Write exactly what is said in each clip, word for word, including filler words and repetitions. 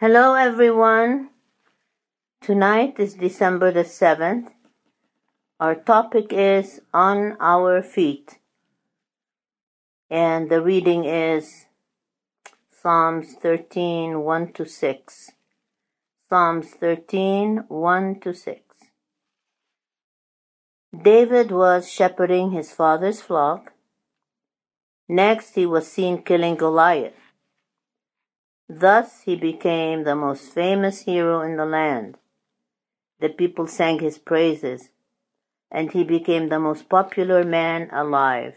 Hello everyone. Tonight is December the seventh. Our topic is On Our Feet. And the reading is Psalms thirteen, one to six. Psalms thirteen, one to six. David was shepherding his father's flock. Next he was seen killing Goliath. Thus he became the most famous hero in the land. The people sang his praises, and he became the most popular man alive.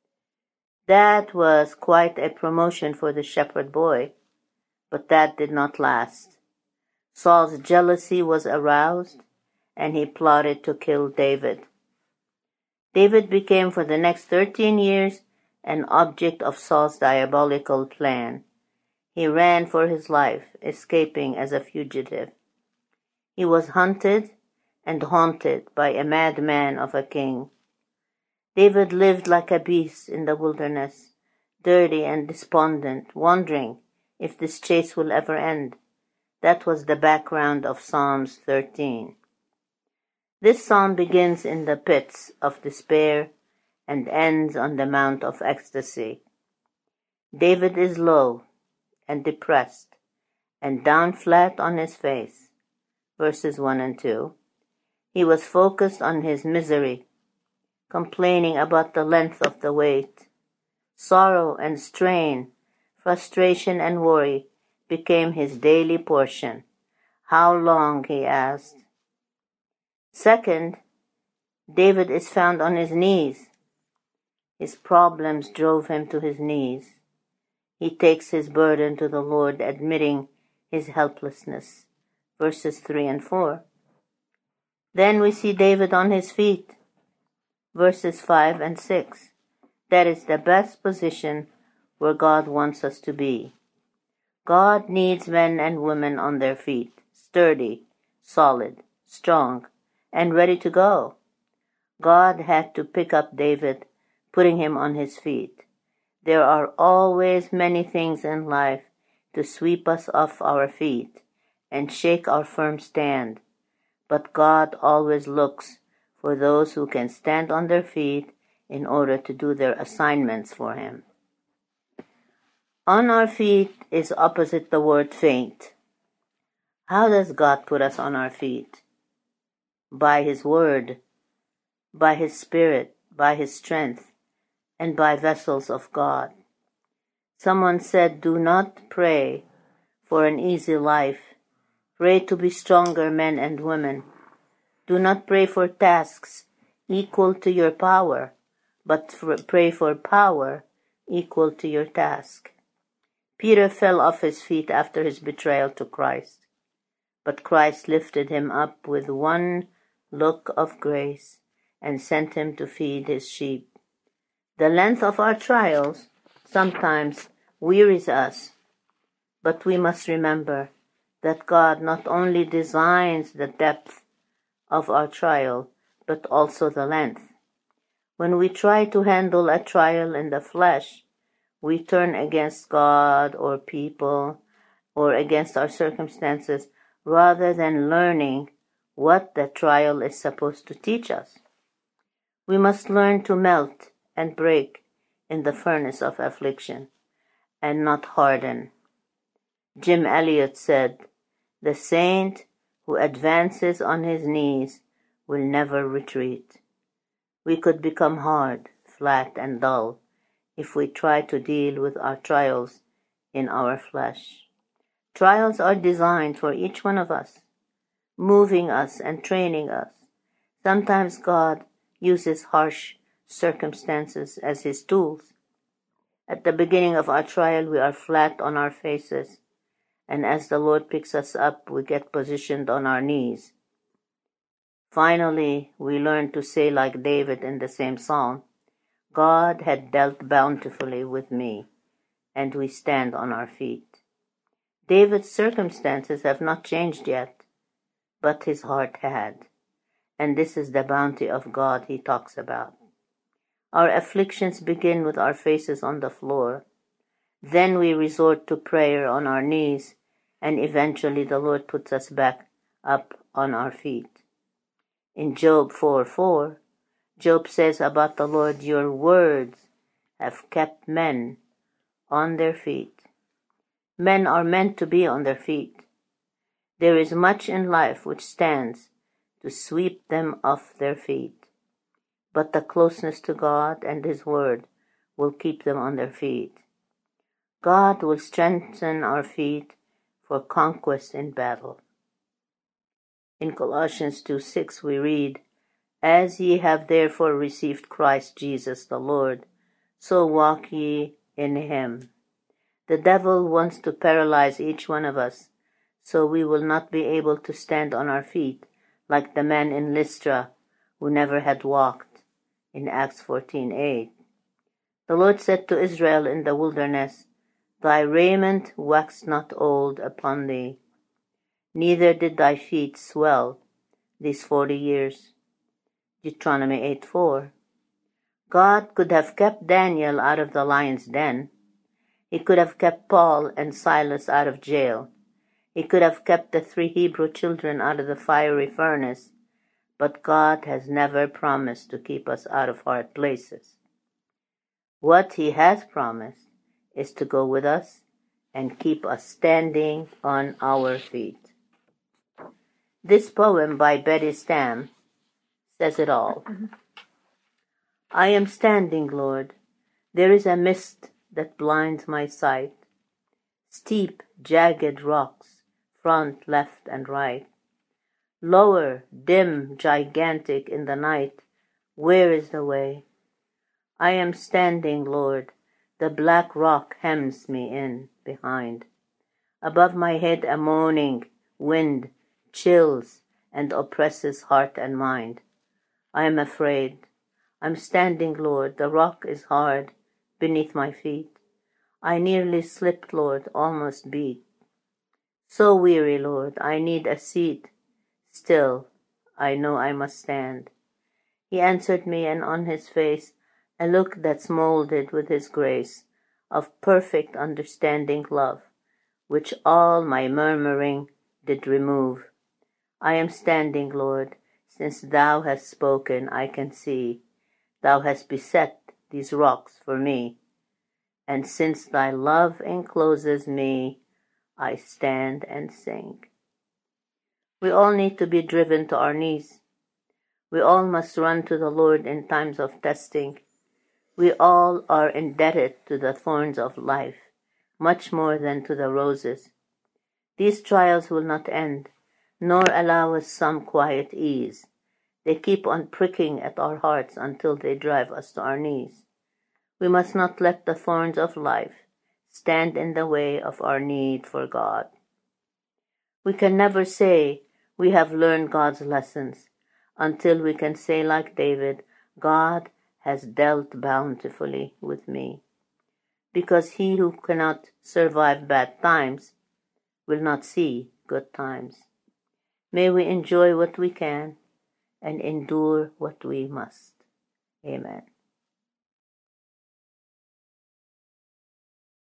That was quite a promotion for the shepherd boy, but that did not last. Saul's jealousy was aroused, and he plotted to kill David. David became for the next thirteen years an object of Saul's diabolical plan. He ran for his life, escaping as a fugitive. He was hunted and haunted by a madman of a king. David lived like a beast in the wilderness, dirty and despondent, wondering if this chase will ever end. That was the background of Psalms thirteen. This psalm begins in the pits of despair and ends on the Mount of Ecstasy. David is low and depressed, and down flat on his face. Verses one and two. He was focused on his misery, complaining about the length of the wait. Sorrow and strain, frustration and worry became his daily portion. How long, he asked. Second, David is found on his knees. His problems drove him to his knees. He takes his burden to the Lord, admitting his helplessness. Verses three and four. Then we see David on his feet. Verses five and six. That is the best position where God wants us to be. God needs men and women on their feet, sturdy, solid, strong, and ready to go. God had to pick up David, putting him on his feet. There are always many things in life to sweep us off our feet and shake our firm stand, but God always looks for those who can stand on their feet in order to do their assignments for Him. On our feet is opposite the word faint. How does God put us on our feet? By His Word, by His Spirit, by His strength, and by vessels of God. Someone said, do not pray for an easy life. Pray to be stronger men and women. Do not pray for tasks equal to your power, but for, pray for power equal to your task. Peter fell off his feet after his betrayal to Christ, but Christ lifted him up with one look of grace and sent him to feed his sheep. The length of our trials sometimes wearies us, but we must remember that God not only designs the depth of our trial, but also the length. When we try to handle a trial in the flesh, we turn against God or people or against our circumstances rather than learning what the trial is supposed to teach us. We must learn to melt and break in the furnace of affliction and not harden. Jim Elliot said, the saint who advances on his knees will never retreat. We could become hard, flat, and dull if we try to deal with our trials in our flesh. Trials are designed for each one of us, moving us and training us. Sometimes God uses harsh circumstances as His tools. At the beginning of our trial, we are flat on our faces, and as the Lord picks us up, we get positioned on our knees. Finally, we learn to say like David in the same psalm, God had dealt bountifully with me, and we stand on our feet. David's circumstances have not changed yet, but his heart had, and this is the bounty of God he talks about. Our afflictions begin with our faces on the floor. Then we resort to prayer on our knees and eventually the Lord puts us back up on our feet. In Job four four, Job says about the Lord, "Your words have kept men on their feet." Men are meant to be on their feet. There is much in life which stands to sweep them off their feet, but the closeness to God and His Word will keep them on their feet. God will strengthen our feet for conquest in battle. In Colossians two six we read, "As ye have therefore received Christ Jesus the Lord, so walk ye in Him." The devil wants to paralyze each one of us, so we will not be able to stand on our feet like the man in Lystra who never had walked, in Acts fourteen eight. The Lord said to Israel in the wilderness, "Thy raiment waxed not old upon thee, neither did thy feet swell these forty years." Deuteronomy eight four. God could have kept Daniel out of the lion's den. He could have kept Paul and Silas out of jail. He could have kept the three Hebrew children out of the fiery furnace, but God has never promised to keep us out of hard places. What He has promised is to go with us and keep us standing on our feet. This poem by Betty Stam says it all. I am standing, Lord. There is a mist that blinds my sight. Steep, jagged rocks, front, left, and right. Lower, dim, gigantic in the night. Where is the way? I am standing, Lord. The black rock hems me in behind. Above my head a moaning wind chills and oppresses heart and mind. I am afraid. I'm standing, Lord. The rock is hard beneath my feet. I nearly slipped, Lord, almost beat. So weary, Lord, I need a seat. Still, I know I must stand. He answered me, and on His face a look that's molded with His grace of perfect understanding love, which all my murmuring did remove. I am standing, Lord, since Thou hast spoken, I can see. Thou hast beset these rocks for me, and since Thy love encloses me, I stand and sing. We all need to be driven to our knees. We all must run to the Lord in times of testing. We all are indebted to the thorns of life, much more than to the roses. These trials will not end, nor allow us some quiet ease. They keep on pricking at our hearts until they drive us to our knees. We must not let the thorns of life stand in the way of our need for God. We can never say we have learned God's lessons until we can say like David, God has dealt bountifully with me. Because he who cannot survive bad times will not see good times. May we enjoy what we can and endure what we must. Amen.